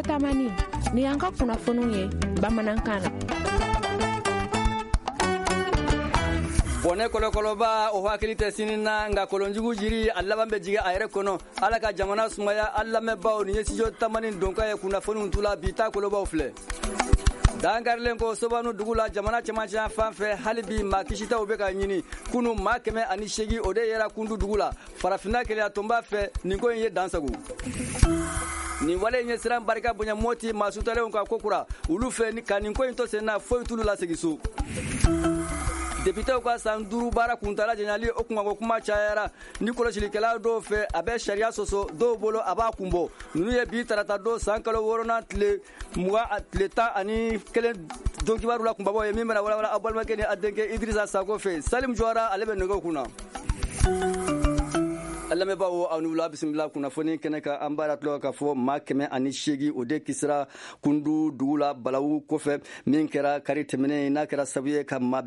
studio tamani ni yanka kunnafoniw ye bamanankan na. Bone kolokoloba o hakili tɛ sinina nga kolonjugu jiri a laban bɛ jigi a yɛrɛ kɔnɔ ala ka jamana sumaya a lamɛnbaw ni ye studio tamani donka ye kunnafoniw tula bi ta kolobaw filɛ dangarlen ko sobanu dugu la jamana cɛmancɛ fan fɛ hali bi maa kisitaw bɛ ka ɲini kunu maa 108 o de yera kundu dugu la farafinna keleya tun b'a fɛ nin ko in ye dansago ni wale ɲɛ siran barika bonya moti maa sutalenw ka kokura olu fɛ ka nin ko in to sen na foyi tulu lasegi so député ka san 5 baara kuntala jɛnali o kunko kuma cayara ni kɔlɔsilikɛla dɔw fɛ a bɛ sariya sɔsɔ dɔw bolo a b'a kunbɔ ninnu ye bi tarata don san kalo 6nan tile 21 don kibaru la kunbabaw ye min bɛna walawala a balimakɛ ni a denkɛ Idrissa Sako fɛ Salim Jawara ale bɛ nɛgɛw kunna alamɛbawo aw ni wula bisimila kunnafoni kɛnɛ ka an b'a latulɔ k'a fɔ maa 108 o de kisira kundu dugu la balawu kɔfɛ min kɛra kari tɛmɛnen n'a kɛra sabu ye ka maa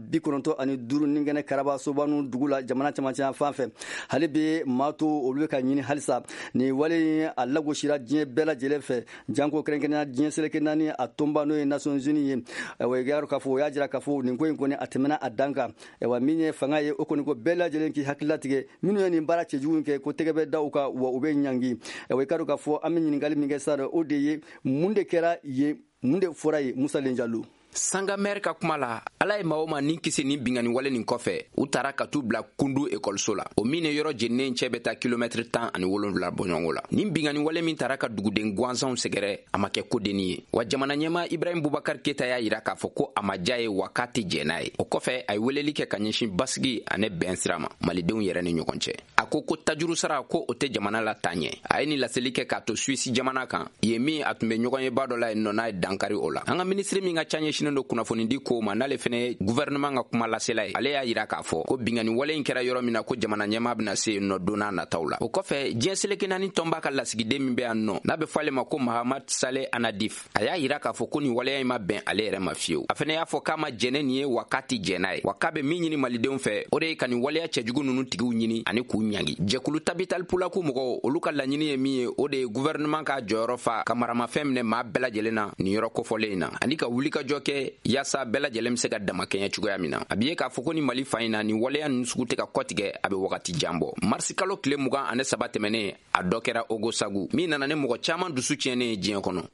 95 ni kɛnɛ karaba sobanu dugu la jamana cɛmancɛ fan fɛ hali bi maa to olu bɛ ka ɲini halisa ni wale a lagosira diɲɛ bɛɛ lajɛlen fɛ janko kɛrɛnkɛrɛnnenya diɲɛ seleke naani a tonba n'o ye Nations Unies ye wa yaro k'a fɔ o y'a jira k'a fɔ nin ko in kɔni a tɛmɛna a dan kan wa min ye fanga ye o kɔni ko bɛɛ lajɛlen k'i hakililatigɛ minnu ye nin baara cɛjugu kɛ ko tɛgɛ bɛ da u ka wa u bɛ ɲangi i ka dɔn k'a fɔ an bɛ ɲininkali min kɛ sa o de ye mun de kɛra ye mun de fɔra ye Musa Lenjalo Sanga mer ka kuma la ala ye maa ma nin kisi ni bingani wale nin kɔfɛ u taara ka tu bila kundu ekɔliso la o min yɔrɔ jenneen cɛ bɛ taa kilomètre 17 bɔɲɔgɔnko la nin bingani wale min taara ka duguden gansanw sɛgɛrɛ a ma kɛ kodenni ye wa jamana ɲɛma Ibrahim Boubacar Keita y'a yira k'a fɔ ko a ma diya ye wa k'a tɛ jɛn n'a ye o kɔfɛ a ye weleli kɛ ka ɲɛsin basigi ani bɛn sira ma malidenw yɛrɛ ni ɲɔgɔn cɛ a ko tajuru sara ko o tɛ jamana la taa ɲɛ a ye ni laseli kɛ k'a to Suisse jamana kan ye min a tun bɛ ɲɔgɔn ye ba dɔ la yen nɔ n'a ye dankari o la an ka ministre min ka ca ɲɛsinen do kunnafoni di ko ma n'ale fɛnɛ gouvernement ka kuma lasela ye ale y'a yira k'a fɔ ko bingani wale in kɛra yɔrɔ min na ko jamana ɲɛma bɛna se yen nɔ donna nataw la o kɔfɛ diɲɛ seleke naani tɔnba ka lasigiden min bɛ yan nɔ n'a bɛ fɔ ale ma ko Mahamad Saleh Anadif a y'a yira k'a fɔ ko nin waleya in ma bɛn ale yɛrɛ ma fiyewu a fɛnɛ y'a fɔ k'a ma jɛnɛ nin ye wa k'a tɛ jɛn n'a ye wa k'a bɛ min ɲini malidenw fɛ o de ye ka nin waleya cɛjugu ninnu tigiw ɲini ani k'u ɲangi jɛkulu tabital pulaku mɔgɔw olu ka laɲini ye min ye o de ye gouvernement ka jɔyɔrɔ fa ka maramafɛn minɛ maa bɛɛ lajɛlen na nin yɔrɔ kofɔlen in na ani ka wulikajɔ kɛ yaasa bɛɛ lajɛlen bɛ se ka damakɛɲɛ cogoya min na a bɛ ye k'a fɔ ko ni Mali fa in na nin waleya ninnu sugu tɛ ka kɔtigɛ a bɛ wagati jan bɔ marisi kalo tile 23 tɛmɛnen a dɔ kɛra Ogo Sagu min nana ni mɔgɔ caman dusu tiɲɛnen ye diɲɛ kɔnɔ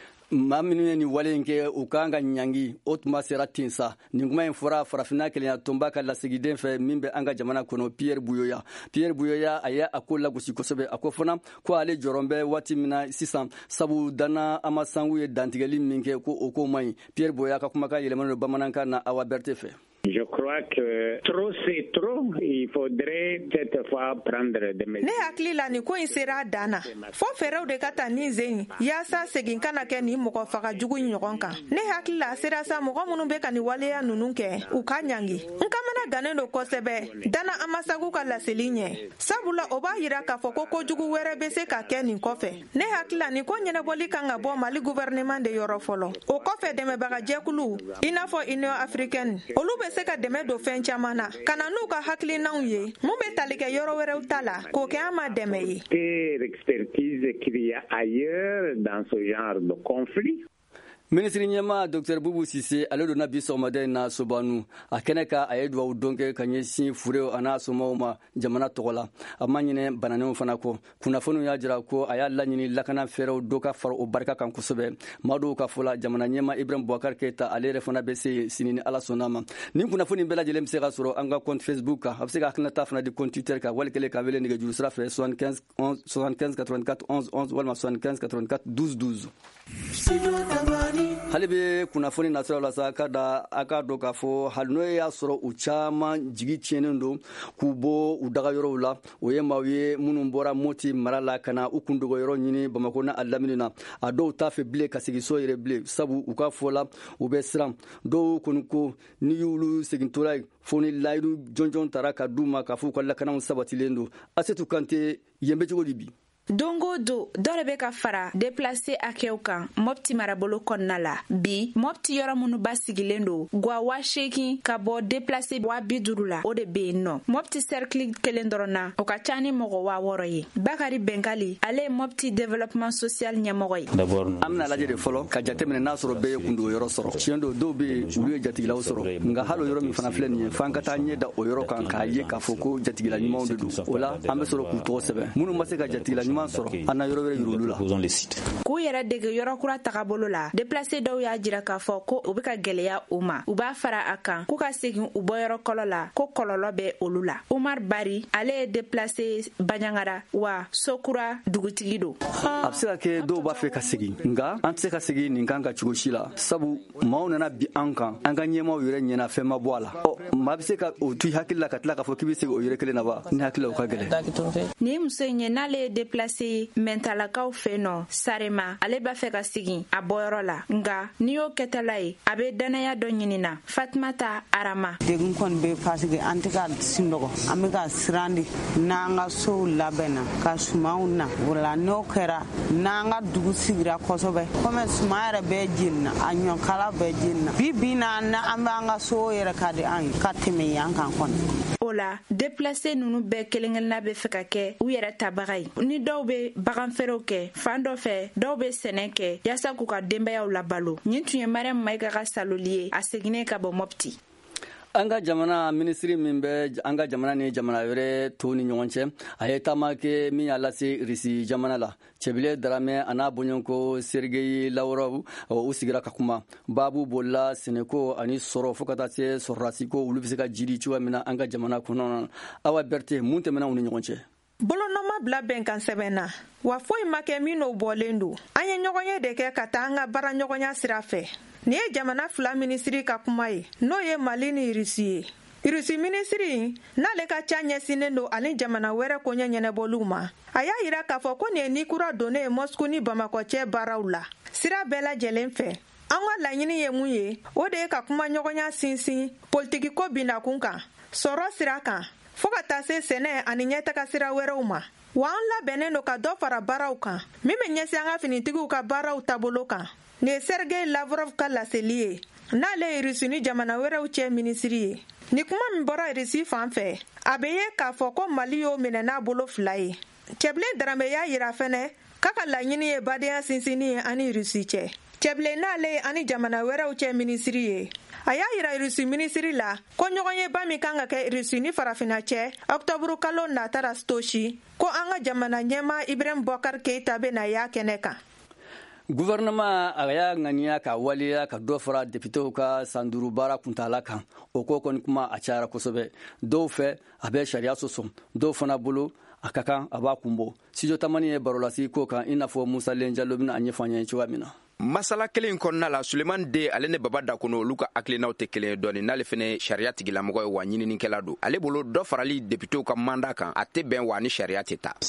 maa minnu ye nin wale in kɛ u kan ka ɲangi o tuma sera ten sa nin kuma in fɔra farafinna kelenya tonba ka lasigiden fɛ min bɛ an ka jamana kɔnɔ Pierre Buyoya a ye a ko lagosi kosɛbɛ a ko fana ko ale jɔrɔn bɛ waati min na sisan sabu danna ama sangu ye dantigɛli min kɛ ko o ko man ɲi Pierre Buyoya ka kumakan yɛlɛmalen don bamanankan na Awa Berté fɛ Je crois que trop c'est trop. Il faudrait cette fois prendre des mesures. Ne hakili la ni ko in sera dana. Fo fɛrɛw de ka ta ni zen yaasa segin kana kɛ ni mɔgɔ faga jugu ɲɔgɔn kan. Ne hakili la sera sa mɔgɔ minnu bɛ ka ni waleya ninnu kɛ u ka ɲangi. N kamana gannen do kosɛbɛ dana Amasagu ka laseli ɲɛ. Sabula o b'a yira k'a fɔ ko kojugu wɛrɛ bɛ se ka kɛ nin kɔfɛ. Ne hakili la ni ko ɲɛnabɔli kan ka bɔ Mali gouvernement de yɔrɔ fɔlɔ. O kɔfɛ dɛmɛbaga jɛkulu i n'a fɔ Union africaine olu bɛ se ka dɛmɛ do fɛn caman na ka na n'u ka hakilinaw ye mun bɛ tali kɛ yɔrɔ wɛrɛw ta la k'o kɛ an ma dɛmɛ ye. Expertise qu'il y a ailleurs dans ce genre de conflit. Ministre ɲɛma Dr Boubou Cissé ale donna bi sɔgɔmada in na Sobanu a kɛnɛ ka a ye duwawu don kɛ ka ɲɛsin furew a n'a somɔgɔw ma jamana tɔgɔ la a ma ɲinɛ bananenw fana kɔ kunnafoniw y'a jira ko a y'a laɲini lakana fɛɛrɛw dɔ ka fara o barika kan kosɛbɛ maa dɔw ka fɔ la jamana ɲɛma Ibrahim Boubacar Keita ale yɛrɛ fana bɛ se sini ni ala sɔnna ma nin kunnafoni bɛɛ lajɛlen bɛ se ka sɔrɔ an ka compte Facebook kan a bɛ se ka hakilinata fana di compte Twitter kan wali kelen ka wele nɛgɛjuru sira fɛ 75 84 11 11 walima 75 84 12 12 hali bɛ kunnafoni nasiraw la sa a ka dɔn k'a fɔ hali n'o y'a sɔrɔ u caman jigi tiɲɛnen don k'u bɔ u dagayɔrɔw la o ye maaw ye minnu bɔra Moti mara la ka na u kundogoyɔrɔ ɲini Bamako n'a lamini na a dɔw t'a fɛ bilen ka segin so yɛrɛ bilen sabu u ka fɔ la u bɛ siran dɔw kɔni ko ni y'olu segintɔla ye fo ni layidu jɔnjɔn taara ka d'u ma k'a fɔ u ka lakanaw sabatilen don Asetu Kante yen bɛ cogo di bi dongo do dɔ le be ka fara déplacé akɛw kan Mopti marabolo kɔnɔna la bi Mopti yɔrɔ minnu basigilen do gwa 8 ka bɔ déplacé 50 la o de be yen nɔ Mopti cercle kelen dɔrɔn na o ka ca ni mɔgɔ 600 ye Bakari Benkali ale Mopti développement social ɲɛmɔgɔ ye an bena lajɛ de fɔlɔ ka jateminɛ n'a sɔrɔ bɛɛ ye kundo yɔrɔ sɔrɔ tiɲɛ do dɔw be olu ye jatigilaw sɔrɔ nka hali yɔrɔ min fana filɛ nin ye f'an ka taa ɲɛ da o yɔrɔ kan k'a ye k'a fɔ ko jatigila ɲumanw de do o la an be sɔrɔ k'u tɔgɔ sɛbɛn minnu ma se ka jatigila ɲuman sɔrɔ an na yɔrɔ wɛrɛ yir'olu la k'u yɛrɛ dege yɔrɔ kura tagabolo la déplacé dɔw y'a jira k'a fɔ ko u be ka gwɛlɛya u ma u b'a fara a kan k'u ka segin u bɔyɔrɔ kɔlɔ la ko kɔlɔlɔ bɛ olu la Umar Bari ale ye déplacé Baɲangara wa Sokura dugutigi do a be se ka kɛ dɔw b'a fɛ ka segin nga an tɛ se ka segin nin kan ka cogo si la sabu maaw nana bi an kan an ka ɲɛmaw yɛrɛ ɲɛna fɛn ma bɔ a la maa be se ka o tu hakili la ka tila k'a fɔ k'i be segin o yɛrɛ kelen na ba ni hakili la o ka gɛlɛn ni muso in ye n'ale ye déplacé mentalakaw fɛ nɔ Sarema ale b'a fɛ ka segin a bɔyɔrɔ la nga ni y'o kɛtala ye a be danaya dɔ ɲinina Fatumata Arama degun kɔni be parce que an tɛ ka sinɔgɔ an be ka sirandi n'an ka sow labɛnna ka sumaw na wala n'o kɛra n'an ka dugu sigira kosɛbɛ komi suma yɛrɛ bɛɛ jenina a ɲɔkala bɛɛ jenina bi na an b'an ka sow yɛrɛ ka di an ye ka tɛmɛ yan kan kɔni o la déplacé nunu bɛɛ kelen-kelenna be fɛ ka kɛ u yɛrɛ tabaga ye ni dɔw be baganfeerew kɛ fan dɔ fɛ dɔw be sɛnɛ kɛ yaasa k'u ka denbayaw labalo nin tun ye Mariam Mayiga ka saloli ye a seginnen ka bɔ Mopti an ka jamana minisiri min bɛ an ka jamana ni jamana wɛrɛ to ni ɲɔgɔn cɛ a ye taama kɛ min y'a lase Risi jamana la Cɛbile Daramɛ a n'a boɲɔnko Sergeyi Lavrov u sigira ka kuma baabu bolila sɛnɛko ani sɔrɔ fo ka taa se sɔrɔdasiko olu bɛ se ka jiri cogoya min na an ka jamana kɔnɔ Awa Berete mun tɛmɛna u ni ɲɔgɔn cɛ bolonɔma bila bɛnkan sɛbɛnna wa foyi ma kɛ min n'o bɔlen do an ye ɲɔgɔnye de kɛ ka taa an ka baaraɲɔgɔnya sira fɛ nin ye jamana 2 minisiri ka kuma ye n'o ye Mali ni Irisi ye Irisi minisiri n'ale ka ca ɲɛsinnen do ani jamana wɛrɛ koɲɛ ɲɛnɛbɔliw ma a y'a yira k'a fɔ ko nin ye ni kura donnen ye Moscou ni Bamakɔ cɛ baaraw la sira bɛɛ lajɛlen fɛ an ka laɲini ye mun ye o de ye ka kuma ɲɔgɔnya sinsin politiki ko bindakun kan sɔrɔ sira kan fo ka taa se sɛnɛ ani ɲɛtaga sira wɛrɛw ma wa an labɛnnen do ka dɔ fara baaraw kan min bɛ ɲɛsin an ka finitigiw ka baaraw taabolo kan nin ye Sergeyi Lavrov ka laseli ye n'ale ye Irisi ni jamana wɛrɛw cɛ minisiri ye ni kuma min bɔra Irisi fan fɛ a bɛ ye k'a fɔ ko Mali y'o minɛ n'a bolo 2 ye Cɛbile Daramɛ y'a yira fɛnɛ k'a ka laɲini ye badenya sinsinni ye ani Irisi cɛ Cɛbile n'ale ye ani jamana wɛrɛw cɛ minisiri ye a y'a yira Irisi minisiri la ko ɲɔgɔnyeba min kan ka kɛ Irisi ni Farafina cɛ Octobre kalo nata la Stochi ko an ka jamana ɲɛmaa Ibrahim Boubacar Keita bena y'a kɛnɛ kan gouvernement a y'a ŋaniya ka waliya ka dɔ fara députéw ka san 5 baara kuntala kan o ko kɔni kuma a cayara kosɛbɛ dɔw fɛ a bɛ sariya sɔsɔ dɔw fana bolo a ka kan a b'a kunbɔ studio tamani ye barolasi ko kan i n'a fɔ Musa Lenjalo bena a ɲɛfɔ an ye cogoya min na masala kelen kɔnɔna la Suleman De ale ne Baba Dakono olu ka hakilinaw tɛ kelen dɔɔni n'ale fɛnɛ sariya tigilamɔgɔ ye wa ɲininikɛla don ale bolo dɔ farali députéw ka mandat kan a tɛ bɛn wa ni sariya tɛ ta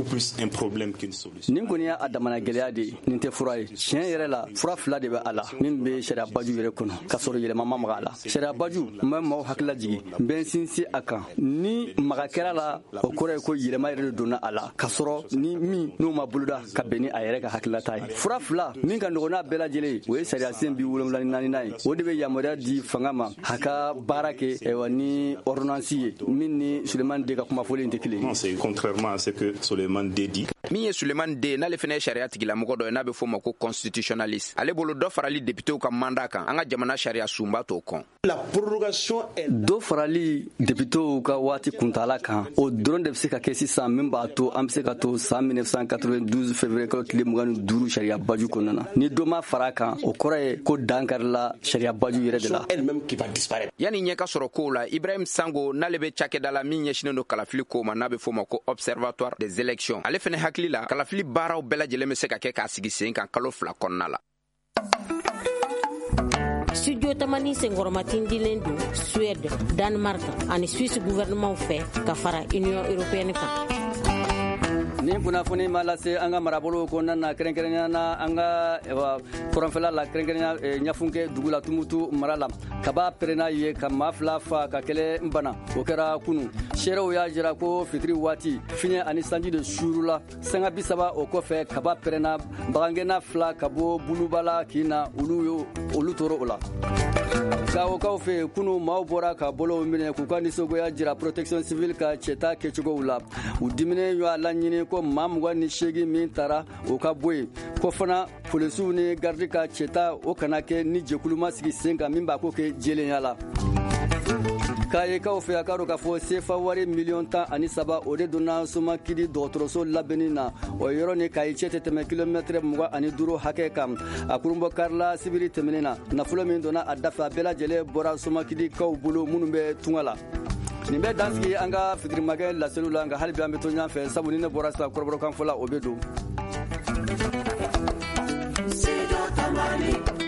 nin kɔni y'a damana gɛlɛya de ye nin tɛ fura ye tiɲɛ yɛrɛ la fura 2 de bɛ a la min bɛ sariya baju yɛrɛ kɔnɔ ka sɔrɔ yɛlɛma ma maga a la sariya baju n bɛ maaw hakilila jigi n bɛ sinsin a kan ni maga kɛra la o kɔrɔ ye ko yɛlɛma yɛrɛ de donna a la ka sɔrɔ ni min n'o ma boloda ka bɛn ni a yɛrɛ ka hakililata ye fura 2 min ka nɔgɔn n'a bɛɛ lajɛlen o ye sariya sen 74 ye o de bɛ yamaruya di fanga ma a ka baara kɛ ni ordonnance ye min ni Suleman De ka kumafɔlen tɛ kelen ye. C'est contrairement à ce que Suleman De dit. min ye Suleman De n'ale fɛnɛ ye sariya tigilamɔgɔ dɔ ye n'a bɛ fɔ ma ko constitutionnaliste ale bolo dɔ farali députéw ka mandat kan an ka jamana sariya sunba t'o kɔn dɔ farali députéw ka waati kuntala kan o dɔrɔn de bɛ se ka kɛ sisan min b'a to an bɛ se ka to san 1992 février kalo tile 25 sariya baju kɔnɔna na ni dɔ ma fara kan o kɔrɔ ye ko dankarila sariya baju yɛrɛ de la yani ɲɛ ka sɔrɔ kow la Ibrahim Sango n'ale bɛ cakɛda la min ɲɛsinen don kalafili ko ma n'a bɛ fɔ ma ko observatoire des élections ale fɛnɛ hakili la kalafili baaraw bɛɛ lajɛlen bɛ se ka kɛ k'a sigi sen kan kalo 2 kɔnɔna la. Studio Tamani senkɔrɔmatin dilen don Suède, Danemark ani Suisse gouvernement fɛ ka fara Union européenne kan. ni kunnafoni ma lase an ka marabolo kɔnɔna na kɛrɛnkɛrɛnya na an ka kɔrɔnfɛla la kɛrɛnkɛrɛnya ɲafunke dugu la tumutu mara la kaba pɛrɛnna ye ka maa 2 fa ka kɛlɛ n bana o kɛra kunu seerew y'a jira ko fitiri waati fiɲɛ ani sanji de suurula sanga 30 o kɔfɛ kaba pɛrɛnna bagangɛnna 2 ka bɔ bulubala k'i na olu toro o la kaw fɛ kunu maaw bɔra ka bolow minɛ k'u ka nisɔngoya jira protection civile ka cɛta kɛcogow la u diminen y'a laɲini ko maa 28 min taara o ka bɔ yen ko fana polisiw ni gardi ka cɛta o kana kɛ ni jɛkulu ma sigi sen kan min b'a ko kɛ jɛlenya la k'a ye kaw fɛ a k'a dɔn k'a fɔ sefa wari miliyɔn 13 o de donna somakidi dɔgɔtɔrɔso labɛnni na o yɔrɔ ni k'a ye cɛ tɛ tɛmɛ kilomɛtɛrɛ 25 hakɛ kan a kurunbɔ karila sibiri tɛmɛnen na nafolo min donna a dafa a bɛɛ lajɛlen bɔra somakidi kaw bolo minnu bɛ tunga la nin bɛ dansigi an ka fitirimakɛ laseliw la nka hali bi an bɛ to ɲɔgɔn fɛ sabu ni ne bɔra sisan kɔrɔbɔrɔkan fɔ la o bɛ don